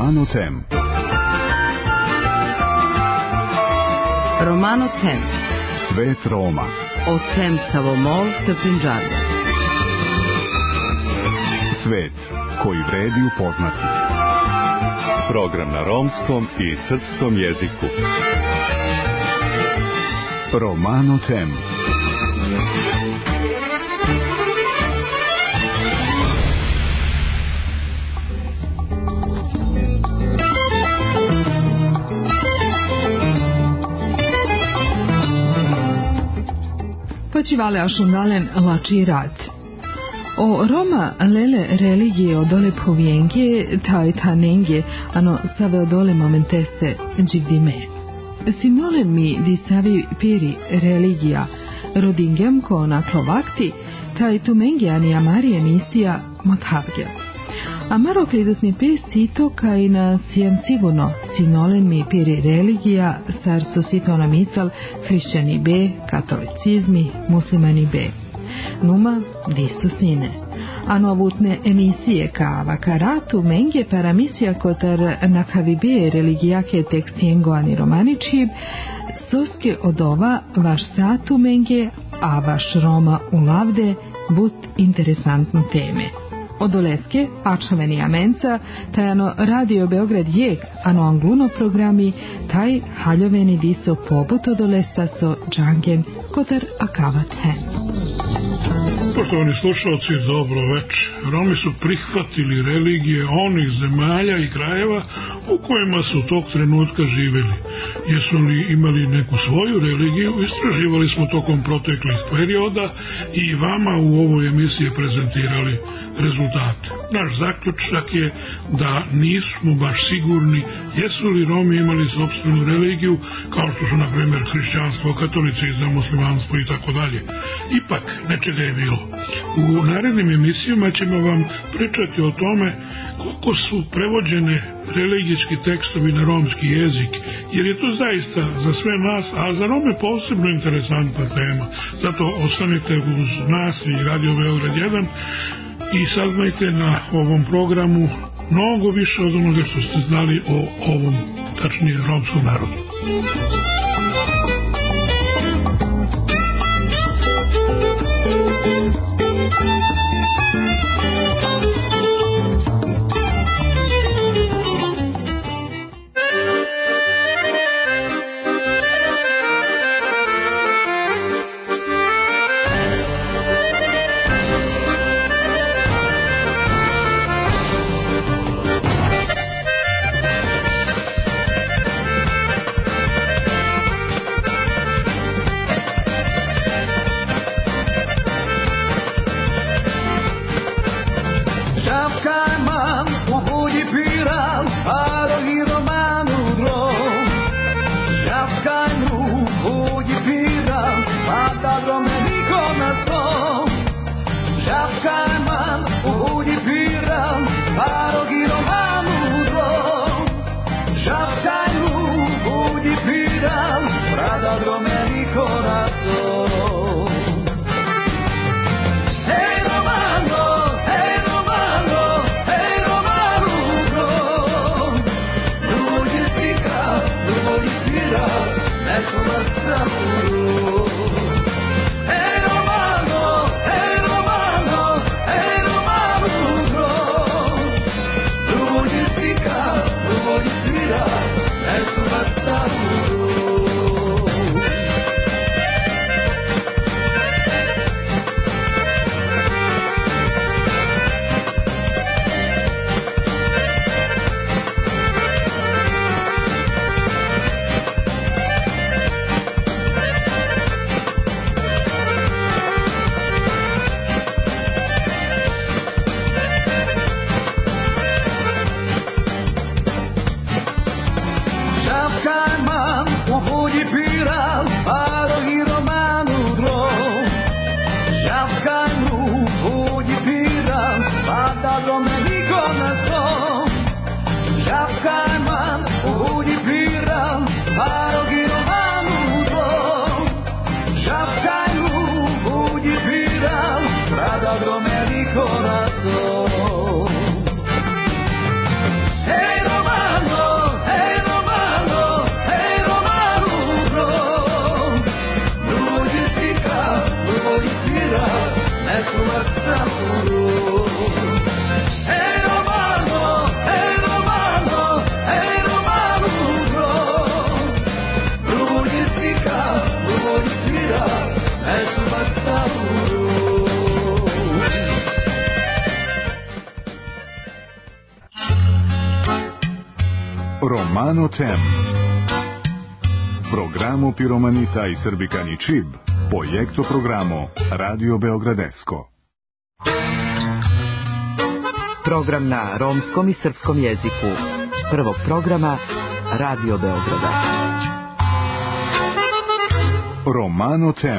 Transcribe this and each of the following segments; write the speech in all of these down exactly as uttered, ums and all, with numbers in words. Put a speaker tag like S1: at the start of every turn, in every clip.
S1: Romano Tem.
S2: Romano Tem.
S1: Svet Roma.
S2: Od Tem Savomol do Punjaba.
S1: Svet koji vredi upoznati.
S3: Program na romskom i srpskom jeziku.
S1: Romano Tem.
S4: Počivale ašundalen lači rad. O Roma lele religije odole povijenke, taj tanenge, ano save odole momenteste dživdime. Sinolen mi di savi piri religija, rodingem ko naklo vakti, taj tumenge ani amari emisija mathavge. Amaro kridusni pe sito kaj na sijem sigurno, sinolen mi piri religija, sarco sito na misal, hrišćani be, katolicizmi, muslimani be. Numa disto sine. Ano avutne emisije ka vakaratu menge para misija kotar nakavibe religijake tekstijengo ani romaničib, soske od ova vaš satu menge, a vaš Roma u lavde, but interesantno teme. Odoleske, Ačaveni Amenca, taj ano Radio Beograd jek, ano angluno programi, taj haljoveni diso pobut odolesa so džangen kotar akavat hen.
S5: Poštovani slušalci, dobro večer. Romi su prihvatili religije onih zemalja i krajeva u kojima su tog trenutka živjeli. Jesu li imali neku svoju religiju, istraživali smo tokom proteklih perioda i vama u ovoj emisiji prezentirali rezultate. Naš zaključak je da nismo baš sigurni jesu li Romi imali sopstvenu religiju, kao što su, na primjer, hrišćanstvo, katolicizam, muslimanstvo i tako dalje. Ipak, nečega je bilo. U narednim emisijama ćemo vam pričati o tome koliko su prevođene religijski tekstovi na romski jezik, jer je to zaista za sve nas, a za Rome posebno interesantna tema. Zato ostanite uz nas i Radio Beograd jedan i saznajte na ovom programu mnogo više od onoga što ste znali o ovom, tačnije, romskom narodu.
S1: Romano Tem. Programo Piromanita i Srbikani Čib, projekto programo Radio Beogradesko.
S2: Program na romskom i srpskom jeziku. Prvog programa Radio Beograda.
S1: Romano Tem.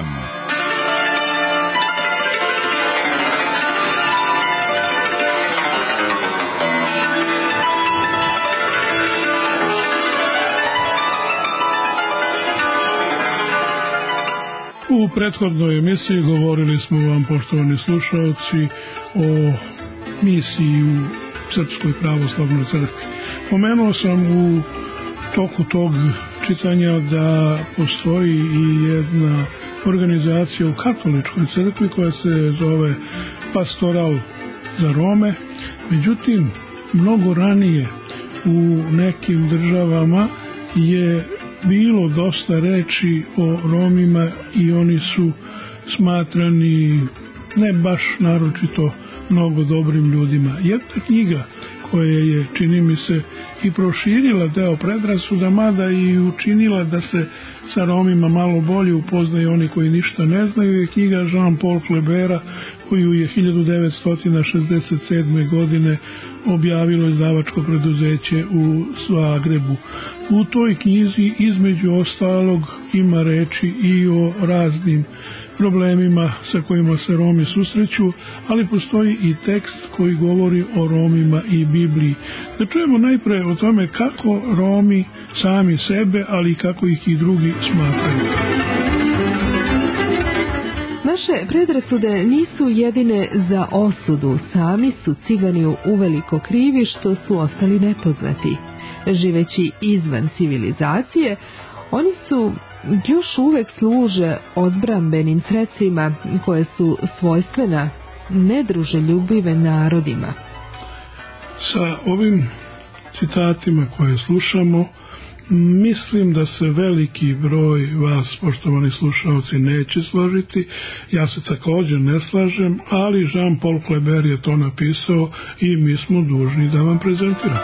S5: U prethodnoj emisiji govorili smo vam, poštovani slušalci, o misiji u Srpskoj pravoslavnoj crkvi. Pomenuo sam u toku tog čitanja da postoji i jedna organizacija u katoličkoj crkvi koja se zove Pastoral za Rome. Međutim, mnogo ranije u nekim državama je bilo dosta reči o Romima i oni su smatrani ne baš naročito mnogo dobrim ljudima. Jedna knjiga koja je, čini mi se, i proširila deo predrasuda, mada i učinila da se sa Romima malo bolje upoznaju oni koji ništa ne znaju, je knjiga Jean-Paul Klebera, koju je hiljadu devetsto šezdeset sedme. godine objavilo izdavačko preduzeće u Zagrebu. U toj knjizi između ostalog ima reči i o raznim problemima sa kojima se Romi susreću, ali postoji i tekst koji govori o Romima i Bibliji. Da čujemo najpre o tome kako Romi sami sebe, ali i kako ih i drugi smatraju.
S4: Naše predrasude nisu jedine za osudu. Sami su Cigani uveliko krivi što su ostali nepoznati. Živeći izvan civilizacije, oni su još uvek služe odbrambenim sredstvima koje su svojstvena nedruželjubive narodima.
S5: Sa ovim citatima koje slušamo, mislim da se veliki broj vas, poštovani slušalci, neće složiti. Ja se također ne slažem, ali Jean-Paul Kleber je to napisao i mi smo dužni da vam prezentiramo.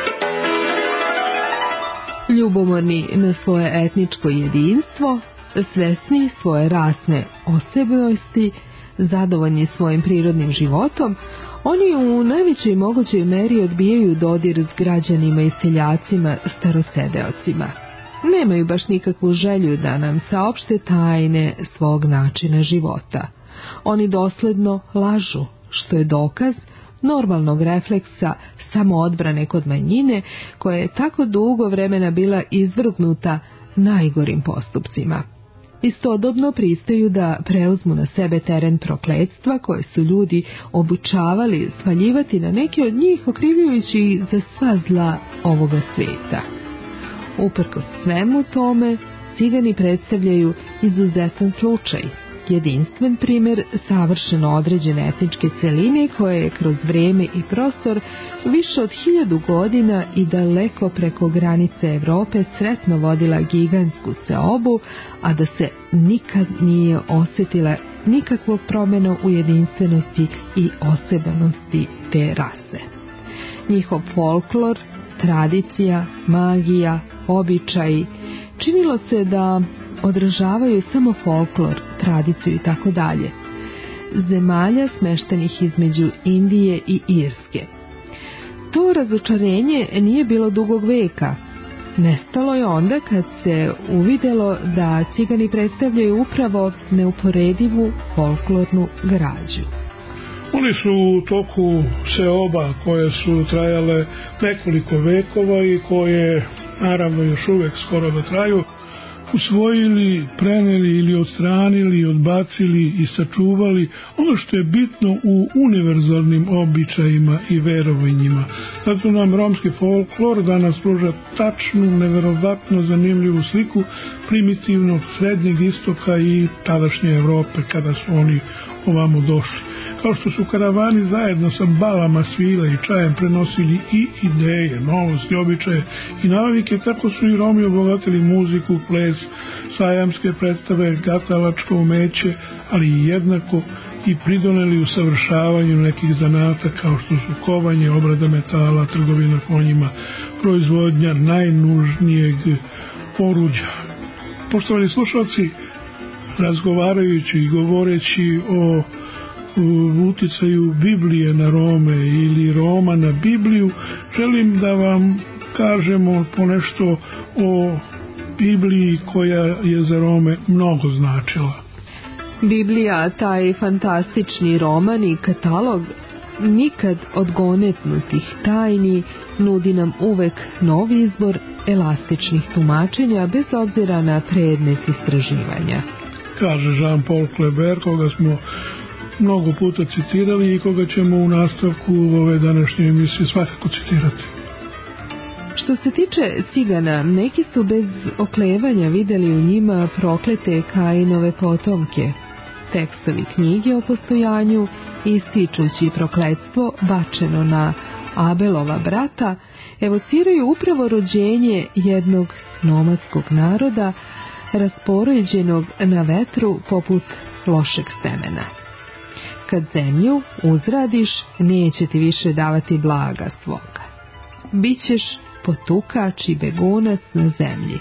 S4: Ljubomorni na svoje etničko jedinstvo, svesni svoje rasne osebnosti, zadovoljni svojim prirodnim životom, oni u najvećoj mogućoj meri odbijaju dodir s građanima i seljacima starosedeocima. Nemaju baš nikakvu želju da nam saopšte tajne svog načina života. Oni dosledno lažu, što je dokaz normalnog refleksa samoodbrane kod manjine koja je tako dugo vremena bila izvrgnuta najgorim postupcima. Istodobno pristaju da preuzmu na sebe teren prokletstva koje su ljudi obučavali svaljivati na neke od njih, okrivljujući ih za sva zla ovoga svijeta. Uprkos svemu tome, Cigani predstavljaju izuzetan slučaj, jedinstven primjer savršeno određene etničke celine koja je kroz vrijeme i prostor više od hiljadu godina i daleko preko granice Evrope sretno vodila gigantsku seobu, a da se nikad nije osjetila nikakva promjena u jedinstvenosti i osebanosti te rase. Njihov folklor, tradicija, magija, običaji, činilo se da odražavaju samo folklor, tradiciju i tako dalje zemalja smeštenih između Indije i Irske. To razočarenje nije bilo dugog veka. Nestalo je onda kad se uvidjelo da Cigani predstavljaju upravo neuporedivu folklornu građu.
S5: Oni su u toku seoba koje su trajale nekoliko vekova i koje naravno još uvek skoro da traju, usvojili, preneli ili odstranili, odbacili i sačuvali ono što je bitno u univerzalnim običajima i verovanjima. Zato nam romski folklor danas pruža tačnu, neverovatno zanimljivu sliku primitivnog srednjeg istoka i tadašnje Evrope kada su oni ovamo došli. Kao što su karavani zajedno sa balama, svile i čajem prenosili i ideje, novosti, običaje i navike, tako su i Romi obogatili muziku, ples, sajamske predstave, gatalačko umeće, ali i jednako i pridoneli usavršavanju nekih zanata kao što su kovanje, obrada metala, trgovina konjima, proizvodnja najnužnijeg oruđa. Poštovani slušalci, razgovarajući i govoreći o uticaju Biblije na Rome ili Roma na Bibliju, želim da vam kažemo ponešto o Bibliji koja je za Rome mnogo značila.
S4: Biblija, taj fantastični roman i katalog nikad odgonetnutih tajni, nudi nam uvek novi izbor elastičnih tumačenja bez obzira na predmet istraživanja.
S5: Kaže Jean-Paul Kleber, koga smo mnogo puta citirali i koga ćemo u nastavku ove današnje emisije svakako citirati.
S4: Što se tiče cigana, neki su bez oklevanja videli u njima proklete Kainove potomke. Tekstovi knjige o postojanju, ističući prokletstvo bačeno na Abelova brata, evociraju upravo rođenje jednog nomadskog naroda, raspoređenog na vetru poput lošeg semena. Kad zemlju uzradiš, neće ti više davati blaga svoga. Bićeš potukač i begunac na zemlji.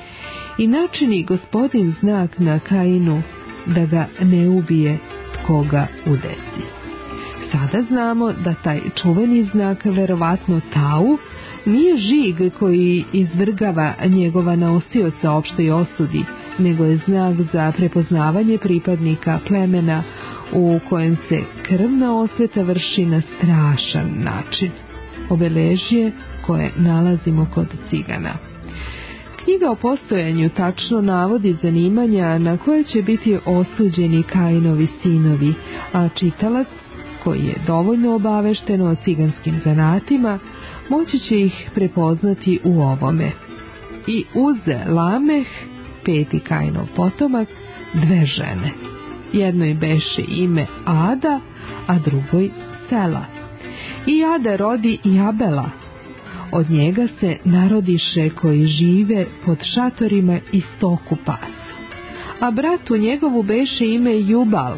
S4: I načini Gospodin znak na Kainu da ga ne ubije tko ga udesi. Sada znamo da taj čuveni znak, verovatno tau, nije žig koji izvrgava njegova nosioca opštoj osudi, nego je znak za prepoznavanje pripadnika plemena u kojem se krvna osveta vrši na strašan način. Obeležje koje nalazimo kod cigana. Knjiga o postojanju tačno navodi zanimanja na koje će biti osuđeni Kainovi sinovi, a čitalac, koji je dovoljno obavešten o ciganskim zanatima, moći će ih prepoznati u ovome. I uze Lameh, peti Kainov potomak, dve žene. Jednoj beše ime Ada, a drugoj Sela. I Ada rodi i Abela. Od njega se narodiše koji žive pod šatorima i stoku pasu. A bratu njegovu beše ime Jubal.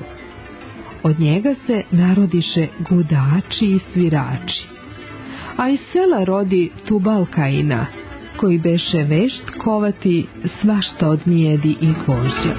S4: Od njega se narodiše gudači i svirači. A iz Sela rodi Tubal Kaina, koji beše vešt kovati svašta od mijedi i kože.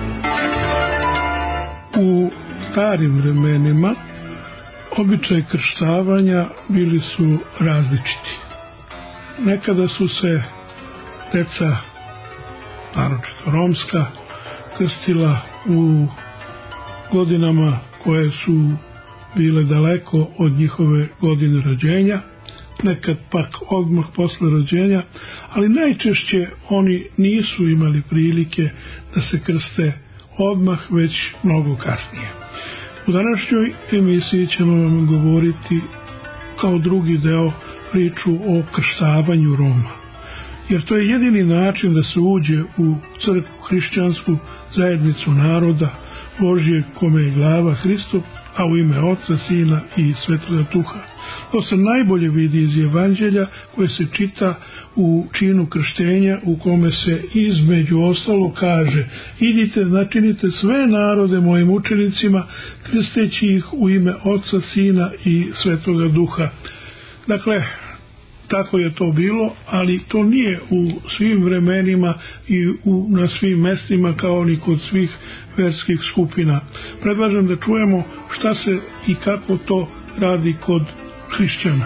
S5: U starim vremenima običaj krštavanja bili su različiti. Nekada su se deca, naročito romska, krstila u godinama koje su bile daleko od njihove godine rođenja, nekad pak odmah posle rođenja, ali najčešće oni nisu imali prilike da se krste odmah, već mnogo kasnije. U današnjoj emisiji ćemo vam govoriti kao drugi deo priču o krštavanju Roma, jer to je jedini način da se uđe u crkvu, hrišćansku zajednicu naroda Božje, kome je glava Hristov, a u ime Oca, Sina i Svetoga Duha. To se najbolje vidi iz Evanđelja koje se čita u činu krštenja, u kome se između ostalo kaže: idite, načinite sve narode mojim učenicima, krsteći ih u ime Oca, Sina i Svetoga Duha. Dakle, tako je to bilo, ali to nije u svim vremenima i u, na svim mestima kao ni kod svih verskih skupina. Predlažem da čujemo šta se i kako to radi kod hrišćana.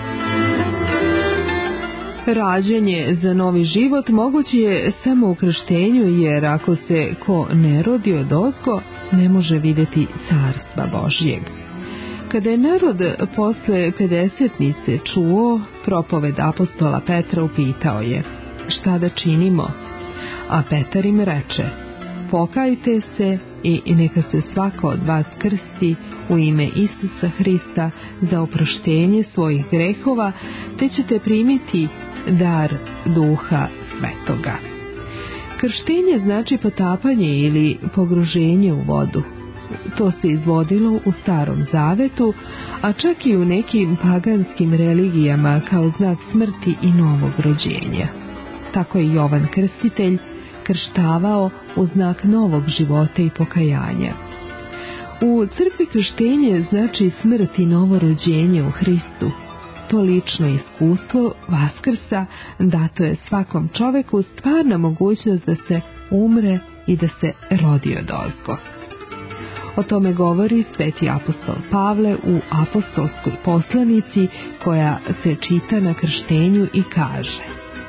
S4: Rađanje za novi život moguće je samo u krštenju, jer ako se ko ne rodi odozgo, ne može vidjeti carstva Božjeg. Kada je narod posle pedesetnice čuo propoved apostola Petra, upitao je: šta da činimo? A Petar im reče: pokajte se i neka se svako od vas krsti u ime Isusa Hrista za oproštenje svojih grehova, te ćete primiti dar Duha Svetoga. Krštenje znači potapanje ili pogruženje u vodu. To se izvodilo u Starom Zavetu, a čak i u nekim paganskim religijama kao znak smrti i novog rođenja. Tako je Jovan Krstitelj krštavao u znak novog života i pokajanja. U crkvi krštenje znači smrt i novo rođenje u Hristu. To lično iskustvo Vaskrsa dato je svakom čoveku stvarna mogućnost da se umre i da se rodi odozgo. O tome govori sveti apostol Pavle u apostolskoj poslanici koja se čita na krštenju i kaže: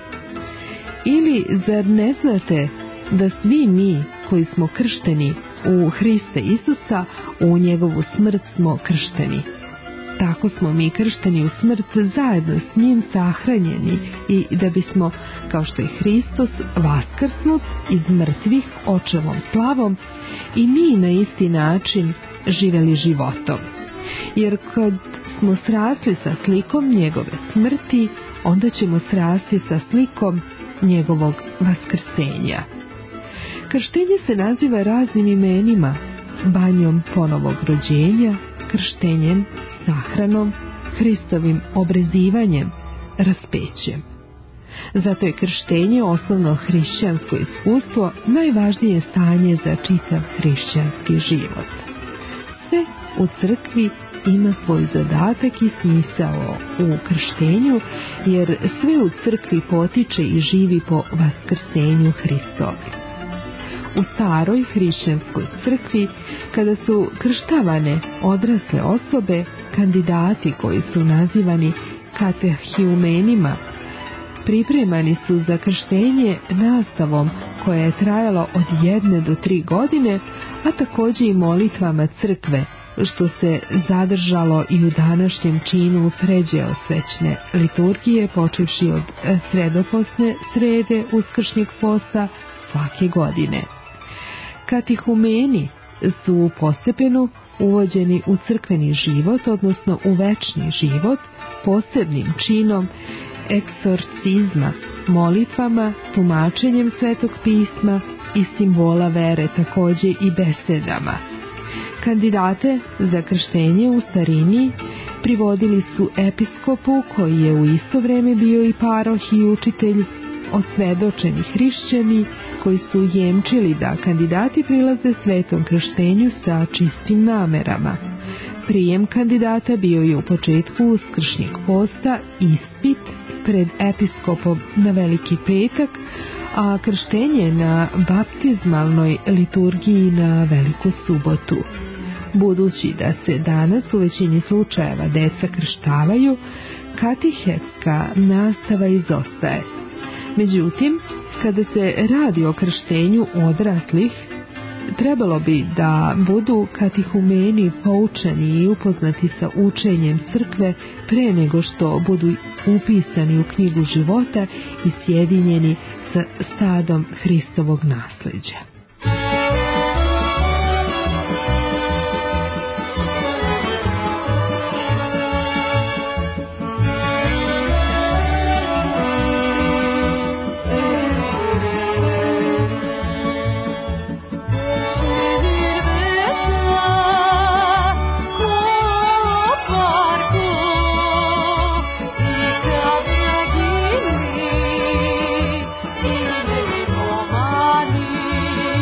S4: Ili zar ne znate da svi mi koji smo kršteni u Hrista Isusa u njegovu smrt smo kršteni? Tako smo mi kršteni u smrt zajedno s njim sahranjeni i da bismo, kao što je Hristos vaskrsnut iz mrtvih očevom slavom, i mi na isti način živeli životom. Jer kad smo srasli sa slikom njegove smrti, onda ćemo srasti sa slikom njegovog vaskrsenja. Krštenje se naziva raznim imenima: banjom ponovog rođenja, krštenjem, sahranom, Hristovim obrezivanjem, raspećem. Zato je krštenje osnovno hrišćansko iskustvo, najvažnije stanje za čitav hrišćanski život. Sve u crkvi ima svoj zadatak i smisao u krštenju, jer sve u crkvi potiče i živi po vaskrsenju Hristovi. U staroj hrišćanskoj crkvi, kada su krštavane odrasle osobe, kandidati koji su nazivani katehumenima, pripremani su za krštenje nastavom koja je trajala od jedne do tri godine, a također i molitvama crkve, što se zadržalo i u današnjem činu pređeosvećne liturgije, počevši od sredoposne srede uskršnjeg posta svake godine. Katehumeni su postepeno uvođeni u crkveni život, odnosno u večni život, posebnim činom eksorcizma, molitvama, tumačenjem Svetog pisma i simbola vere, također i besedama. Kandidate za krštenje u starini privodili su episkopu, koji je u isto vrijeme bio i paroh i učitelj, osvedočeni hrišćani koji su jemčili da kandidati prilaze svetom krštenju sa čistim namerama. Prijem kandidata bio je u početku uskršnjeg posta ispit pred episkopom na Veliki petak, a krštenje na baptizmalnoj liturgiji na Veliku subotu. Budući da se danas u većini slučajeva deca krštavaju, katehetska nastava izostaje. Međutim, kada se radi o krštenju odraslih, trebalo bi da budu katehumeni poučeni i upoznati sa učenjem crkve pre nego što budu upisani u knjigu života i sjedinjeni sa stadom Hristovog nasleđa.
S6: Mani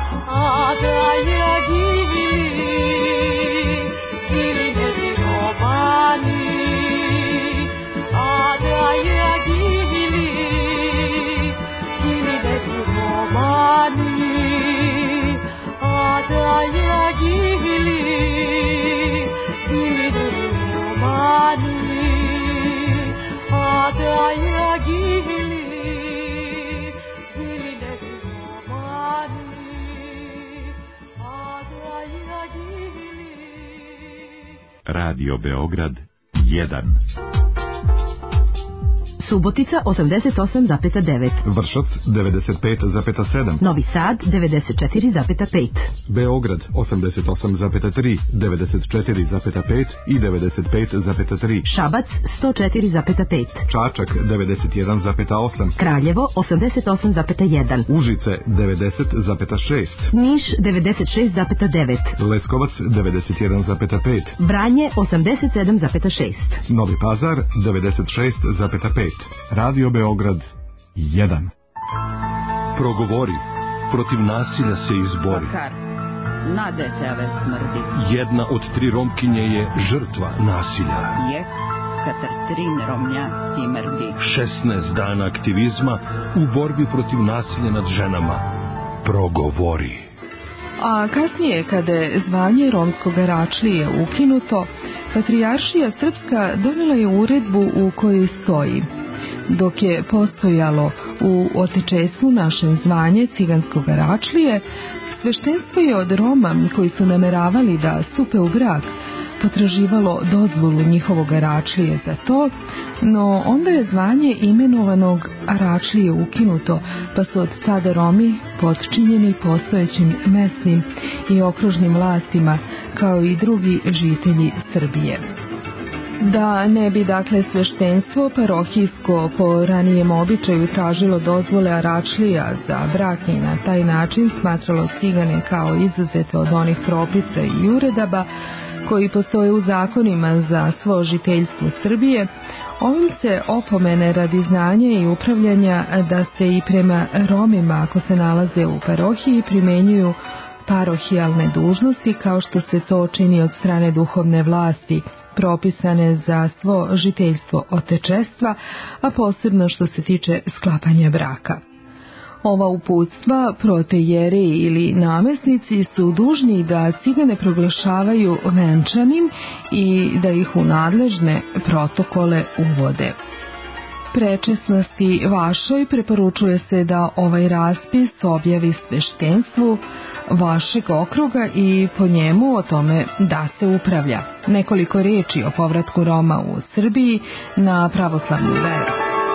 S1: Radio Beograd jedan.
S6: Subotica osamdeset osam zarez devet.
S1: Vršac devedeset pet zarez sedam.
S6: Novi Sad devedeset četiri zarez pet.
S1: Beograd osamdeset osam zarez tri, devedeset četiri zarez pet i devedeset pet zarez tri.
S6: Šabac sto četiri zarez pet.
S1: Čačak devedeset jedan zarez osam.
S6: Kraljevo osamdeset osam zarez jedan.
S1: Užice devedeset zarez šest.
S6: Niš devedeset šest zarez devet.
S1: Leskovac devedeset jedan zarez pet.
S6: Vranje osamdeset sedam zarez šest.
S1: Novi Pazar devedeset šest zarez pet. Radio Beograd jedan.
S7: Progovori, protiv nasilja se izbori.
S8: Bakar, nade tebe smrdi.
S7: Jedna od tri Romkinje je žrtva nasilja.
S8: Je, katar trin Romnja smrdi.
S7: šesnaest dana aktivizma u borbi protiv nasilja nad ženama. Progovori.
S4: A kasnije, kada je zvanje romskog Aračlije ukinuto, Patrijaršija Srpska donela je uredbu u kojoj stoji: dok je postojalo u otečestvu našem zvanje ciganskog Aračlije, sveštenstvo je od Roma koji su nameravali da stupe u brak potraživalo dozvolu njihovog Aračlije za to, no onda je zvanje imenovanog Aračlije ukinuto, pa su od tada Romi potčinjeni postojećim mesnim i okružnim vlastima, kao i drugi žitelji Srbije. Da ne bi dakle sveštenstvo parohijsko po ranijem običaju tražilo dozvole Aračlija za brak i na taj način smatralo cigane kao izuzete od onih propisa i uredaba koji postoje u zakonima za svo žiteljstvo Srbije, ovim se opomene radi znanja i upravljanja da se i prema Romima, ako se nalaze u parohiji, primenjuju parohijalne dužnosti kao što se to čini od strane duhovne vlasti propisane za svo žiteljstvo otečestva, a posebno što se tiče sklapanja braka. Ova uputstva protejereji ili namesnici su dužni da cigane proglašavaju venčanim i da ih u nadležne protokole uvode. Prečesnosti vašoj preporučuje se da ovaj raspis objavi sveštenstvu vašeg okruga i po njemu o tome da se upravlja. Nekoliko reči o povratku Roma u Srbiji na pravoslavnu veru.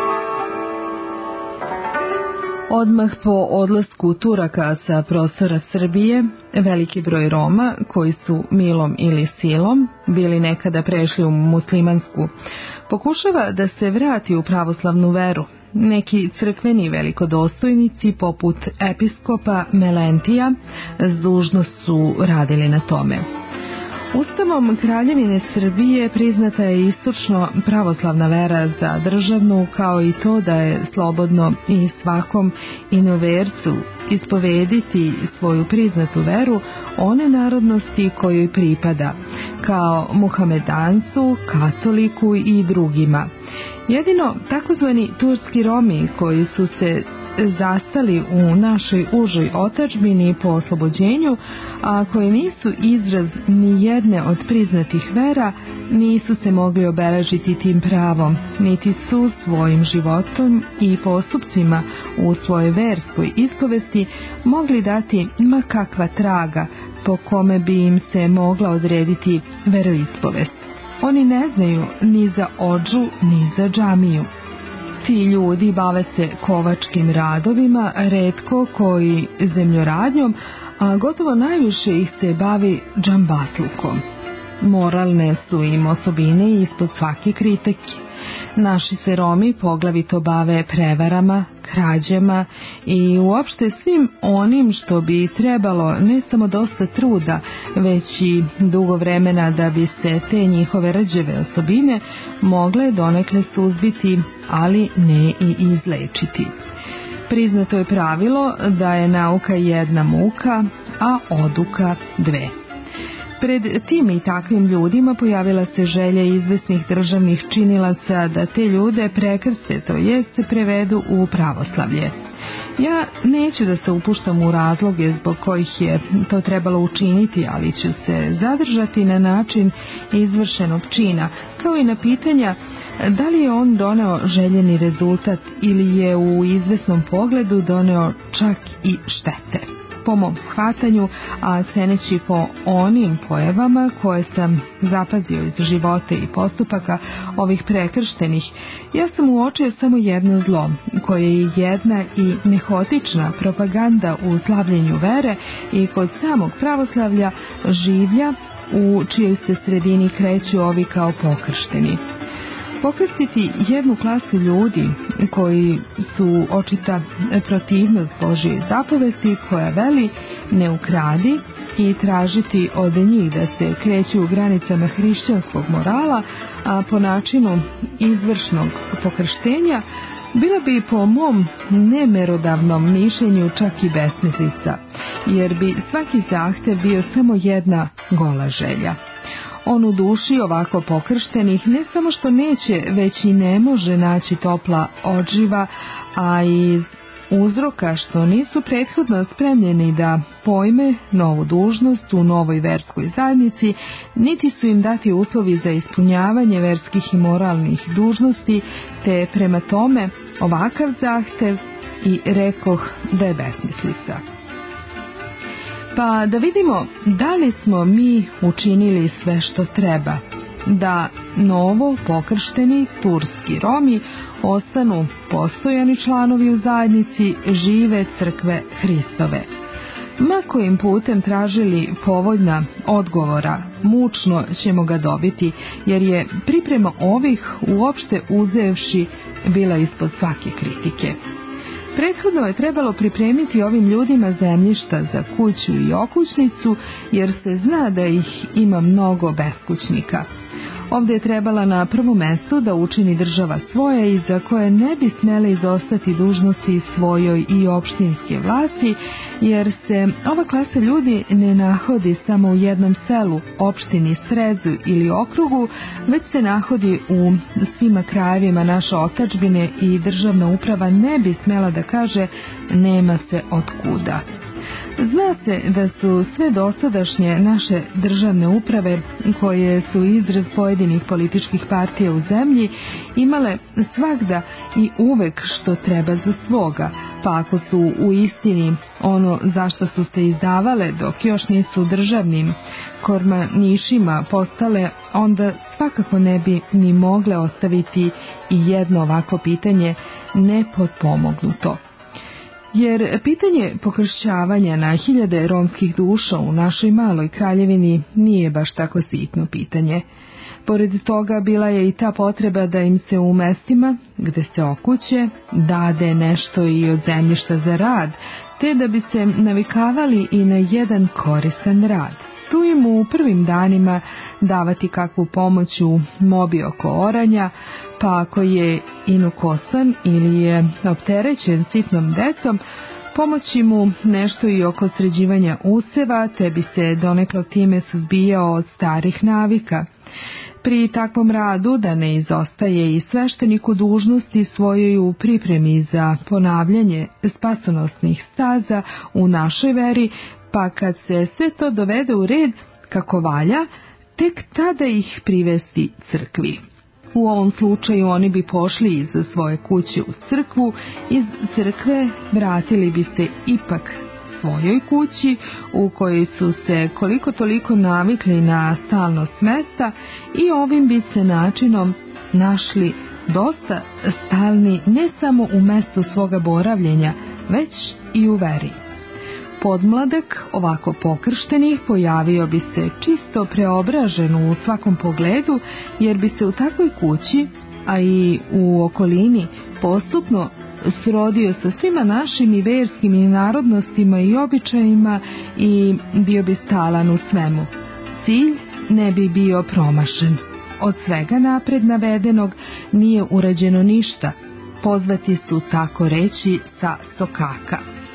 S4: Odmah po odlasku Turaka sa prostora Srbije, veliki broj Roma, koji su milom ili silom bili nekada prešli u muslimansku, pokušava da se vrati u pravoslavnu veru. Neki crkveni velikodostojnici, poput episkopa Melentija, zdužno su radili na tome. Ustavom Kraljevine Srbije priznata je istočno pravoslavna vera za državnu, kao i to da je slobodno i svakom inovercu ispovediti svoju priznatu veru one narodnosti kojoj pripada, kao Muhamedancu, katoliku i drugima. Jedino takozvani turski Romi koji su se zastali u našoj užoj otadžbini po oslobođenju, a koji nisu izraz ni jedne od priznatih vera, nisu se mogli obeležiti tim pravom, niti su svojim životom i postupcima u svojoj verskoj ispovesti mogli dati ma kakva traga po kome bi im se mogla odrediti veroispovest. Oni ne znaju ni za odžu, ni za džamiju. Ti ljudi bave se kovačkim radovima, retko koji zemljoradnjom, a gotovo najviše ih se bavi džambaslukom. Moralne su im osobine ispod svake kritike. Naši se Romi poglavito bave prevarama, krađama i uopšte svim onim što bi trebalo ne samo dosta truda, već i dugo vremena da bi se te njihove rđeve osobine mogle donekle suzbiti, ali ne i izlečiti. Priznato je pravilo da je nauka jedna muka, a oduka dve. Pred tim i takvim ljudima pojavila se želja izvesnih državnih činilaca da te ljude prekrste, to jest prevedu u pravoslavlje. Ja neću da se upuštam u razloge zbog kojih je to trebalo učiniti, ali ću se zadržati na način izvršenog čina, kao i na pitanja da li je on doneo željeni rezultat ili je u izvesnom pogledu doneo čak i štete. Po mom shvatanju, a ceneći po onim pojavama koje sam zapazio iz života i postupaka ovih prekrštenih, ja sam uočio samo jedno zlo, koje je jedna i nehotična propaganda u slavljenju vere i kod samog pravoslavlja življa u čijoj se sredini kreću ovi kao pokršteni. Pokrstiti jednu klasu ljudi koji su očita protivnost Božje zapovesti koja veli ne ukradi i tražiti od njih da se kreću u granicama hrišćanskog morala, a po načinu izvršnog pokrštenja, bila bi po mom nemerodavnom mišljenju čak i besmislica, jer bi svaki zahtev bio samo jedna gola želja. On u duši ovako pokrštenih ne samo što neće, već i ne može naći topla odživa, a iz uzroka što nisu prethodno spremljeni da pojme novu dužnost u novoj verskoj zajednici, niti su im dati uslovi za ispunjavanje verskih i moralnih dužnosti, te prema tome ovakav zahtev i rekoh da je besmislica. Pa da vidimo da li smo mi učinili sve što treba, da novo pokršteni turski Romi ostanu postojani članovi u zajednici žive crkve Hristove. Ma kojim putem tražili povoljna odgovora, mučno ćemo ga dobiti, jer je priprema ovih uopšte uzevši bila ispod svake kritike. Prethodno je trebalo pripremiti ovim ljudima zemljišta za kuću i okućnicu, jer se zna da ih ima mnogo beskućnika. Ovdje je trebala na prvo mesto da učini država svoje i za koje ne bi smjele izostati dužnosti svojoj i opštinske vlasti, jer se ova klasa ljudi ne nahodi samo u jednom selu, opštini, srezu ili okrugu, već se nahodi u svima krajevima naše otadžbine i državna uprava ne bi smjela da kaže nema se otkuda. Zna se da su sve dosadašnje naše državne uprave, koje su izraz pojedinih političkih partija u zemlji, imale svagda i uvek što treba za svoga, pa ako su u istini ono zašto su se izdavale dok još nisu državnim kormanišima postale, onda svakako ne bi ni mogle ostaviti i jedno ovako pitanje nepotpomognuto. Jer pitanje pokršćavanja na hiljade romskih duša u našoj maloj kraljevini nije baš tako sitno pitanje. Pored toga bila je i ta potreba da im se u mestima gde se okuće dade nešto i od zemljišta za rad, te da bi se navikavali i na jedan koristan rad. Tu im u prvim danima davati kakvu pomoć u mobi oko oranja, pa ako je inokosan ili je opterećen sitnom decom, pomoći mu nešto i oko sređivanja useva, te bi se donekle time suzbijao od starih navika. Pri takvom radu da ne izostaje i sveštenik u dužnosti svojoj u pripremi za ponavljanje spasonosnih staza u našoj veri, pa kad se sve to dovede u red kako valja, tek tada ih privesti crkvi. U ovom slučaju oni bi pošli iz svoje kuće u crkvu, iz crkve vratili bi se ipak svojoj kući u kojoj su se koliko toliko navikli na stalnost mesta i ovim bi se načinom našli dosta stalni ne samo u mestu svoga boravljenja, već i u veri. Podmladak ovako pokrštenih pojavio bi se čisto preobražen u svakom pogledu, jer bi se u takvoj kući, a i u okolini, postupno srodio sa svima našim i verskim i narodnostima i običajima i bio bi stalan u svemu. Cilj ne bi bio promašen. Od svega napred navedenog nije urađeno ništa, pozvati su tako reći sa sokaka.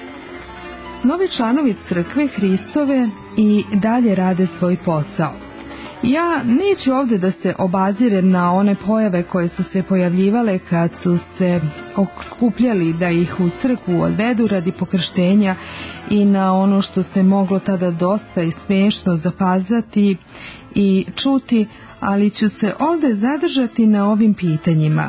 S4: Novi članovi crkve Hristove i dalje rade svoj posao. Ja neću ovdje da se obazirem na one pojave koje su se pojavljivale kad su se skupljali da ih u crkvu odvedu radi pokrštenja i na ono što se moglo tada dosta i smiješno zapazati i čuti, ali ću se ovdje zadržati na ovim pitanjima.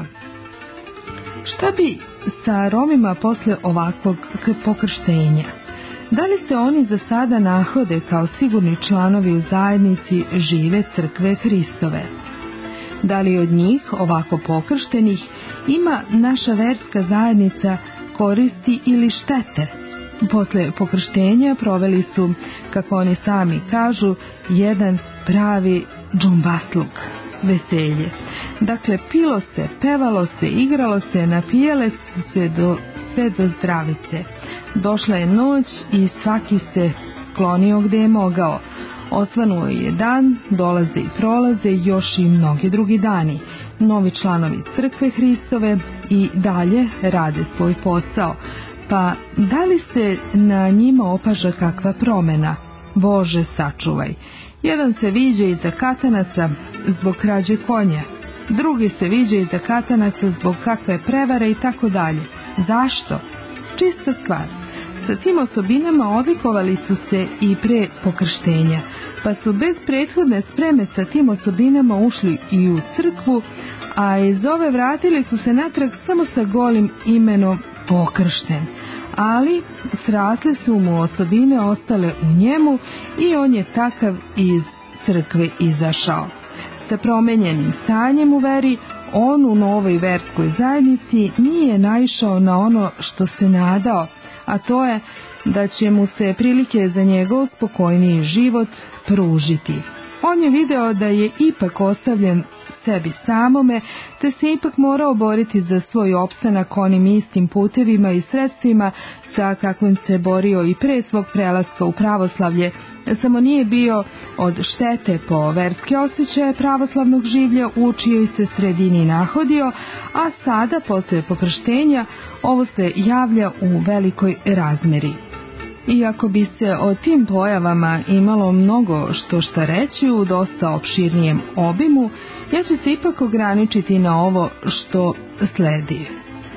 S4: Šta bi sa Romima posle ovakvog pokrštenja? Da li se oni za sada nahode kao sigurni članovi u zajednici žive crkve Hristove? Da li od njih, ovako pokrštenih, ima naša verska zajednica koristi ili štete? Posle pokrštenja proveli su, kako oni sami kažu, jedan pravi džumbasluk, veselje. Dakle, pilo se, pevalo se, igralo se, napijale su se do, sve do zdravice. Došla je noć i svaki se sklonio gde je mogao. Osvanuo je dan, dolaze i prolaze još i mnogi drugi dani. Novi članovi crkve Hristove i dalje rade svoj posao. Pa da li se na njima opaža kakva promjena? Bože, sačuvaj. Jedan se viđa iza katanaca zbog krađe konja, drugi se viđa iza katanaca zbog kakve prevare i tako dalje. Zašto? Čista stvar. Sa tim osobinama odlikovali su se i pre pokrštenja, pa su bez prethodne spreme sa tim osobinama ušli i u crkvu, a iz ove vratili su se natrag samo sa golim imenom pokršten. Ali srasle su mu osobine ostale u njemu i on je takav iz crkve izašao. Sa promenjenim stanjem u veri, on u novoj verskoj zajednici nije naišao na ono što se nadao, a to je da će mu se prilike za njegov spokojniji život pružiti. On je video da je ipak ostavljen sebi samome, te se ipak morao boriti za svoj opstanak onim istim putevima i sredstvima sa kakvim se borio i pre svog prelaska u pravoslavlje, samo nije bio od štete po verske osjećaje pravoslavnog življa u čijoj se sredini nahodio, a sada, posle pokrštenja, ovo se javlja u velikoj razmeri. Iako bi se o tim pojavama imalo mnogo što šta reći u dosta opširnijem obimu, ja ću se ipak ograničiti na ovo što sledi.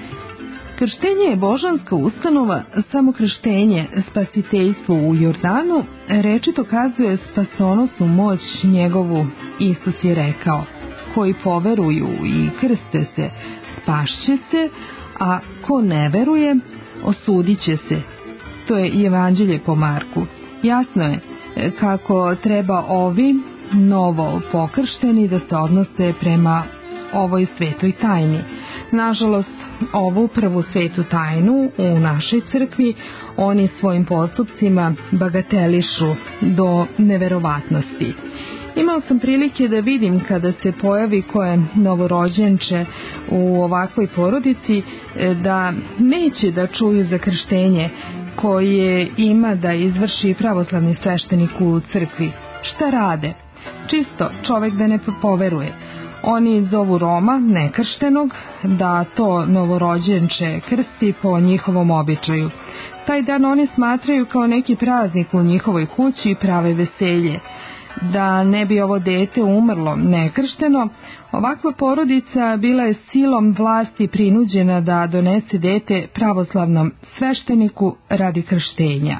S4: Krštenje je božanska ustanova, samo krštenje, spasiteljstvo u Jordanu, rečito kazuje spasonosnu moć njegovu. Isus je rekao, koji poveruju i krste se, spašće se, a ko ne veruje, osudit će se. To je Evanđelje po Marku. Jasno je kako treba ovi novo pokršteni da se odnose prema ovoj svetoj tajni. Nažalost, ovu prvu svetu tajnu u našoj crkvi oni svojim postupcima bagatelišu do neverovatnosti. Imao sam prilike da vidim kada se pojavi koje novorođenče u ovakvoj porodici da neće da čuju za krštenje koje ima da izvrši pravoslavni sveštenik u crkvi. Šta rade? Čisto čovek da ne poveruje. Oni zovu Roma, nekrštenog, da to novorođenče krsti po njihovom običaju. Taj dan oni smatraju kao neki praznik u njihovoj kući i prave veselje. Da ne bi ovo dete umrlo nekršteno, ovakva porodica bila je silom vlasti prinuđena da donese dete pravoslavnom svešteniku radi krštenja.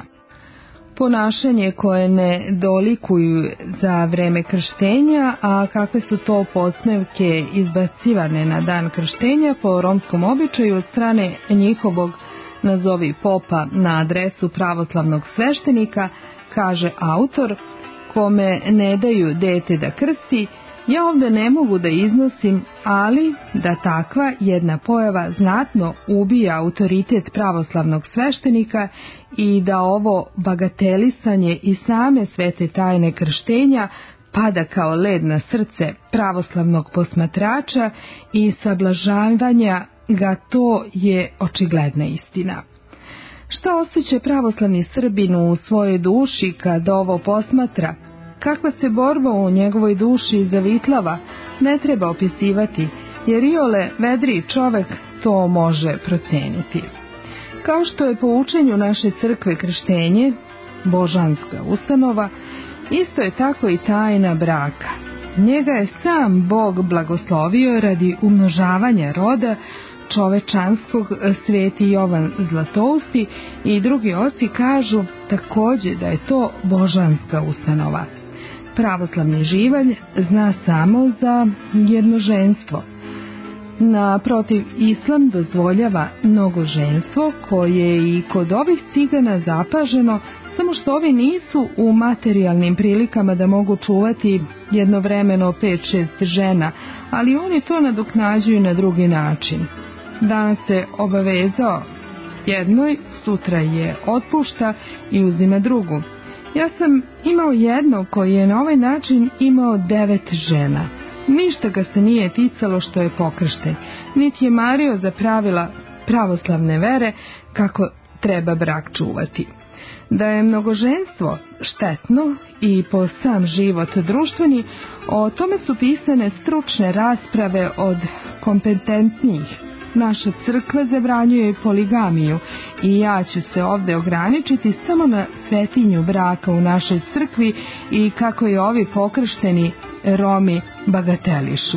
S4: Ponašanje koje ne dolikuju za vreme krštenja, a kakve su to podsmevke izbacivane na dan krštenja po romskom običaju od strane njihovog nazovi popa na adresu pravoslavnog sveštenika, kaže autor, kome ne daju dete da krsti, ja ovdje ne mogu da iznosim, ali da takva jedna pojava znatno ubija autoritet pravoslavnog sveštenika i da ovo bagatelisanje i same svete tajne krštenja pada kao led na srce pravoslavnog posmatrača i sablažavanja ga, to je očigledna istina. Šta osjeća pravoslavni Srbin u svojoj duši kad ovo posmatra? Kakva se borba u njegovoj duši zavitlava, ne treba opisivati, jer iole vedri čovek to može proceniti. Kao što je po učenju naše crkve krštenje božanska ustanova, isto je tako i tajna braka. Njega je sam Bog blagoslovio radi umnožavanja roda čovečanskog. Sveti Jovan Zlatousti i drugi oci kažu također da je to božanska ustanova. Pravoslavni živalj zna samo za jednoženstvo. Naprotiv, islam dozvoljava mnogoženstvo koje je i kod ovih cigana zapaženo, samo što ovi nisu u materijalnim prilikama da mogu čuvati jednovremeno pet šest žena, ali oni to nadoknađuju na drugi način. Danas se obavezao jednoj, sutra je otpušta i uzima drugu. Ja sam imao jednog koji je na ovaj način imao devet žena. Ništa ga se nije ticalo što je pokršten, niti je mario za pravila pravoslavne vere kako treba brak čuvati. Da je mnogoženstvo štetno i po sam život društveni, o tome su pisane stručne rasprave od kompetentnijih. Naša crkva zabranjuje poligamiju i ja ću se ovdje ograničiti samo na svetinju braka u našoj crkvi i kako je ovi pokršteni Romi bagatelišu.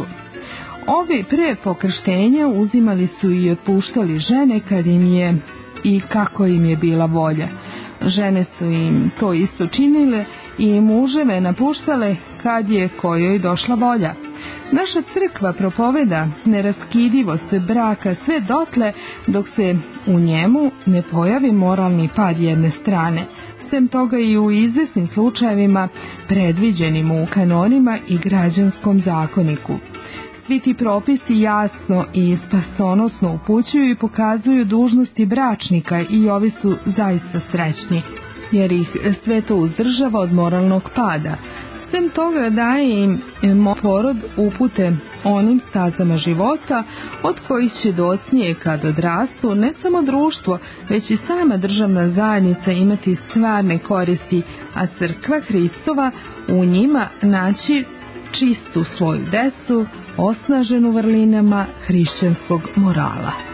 S4: Ovi pre pokrštenja uzimali su i otpuštali žene kad im je i kako im je bila volja. Žene su im to isto činile i muževe napuštale kad je kojoj došla volja. Naša crkva propoveda neraskidivost braka sve dotle dok se u njemu ne pojavi moralni pad jedne strane. Sem toga i u izvesnim slučajevima predviđenim u kanonima i građanskom zakoniku. Svi ti propisi jasno i spasonosno upućuju i pokazuju dužnosti bračnika i ovi su zaista srećni, jer ih sve to uzdržava od moralnog pada. Sem toga daje im porod upute onim stazama života od kojih će docnije kad odrastu ne samo društvo, već i sama državna zajednica imati stvarne koristi, a crkva Hristova u njima naći čistu svoju decu, osnaženu vrlinama hrišćanskog morala.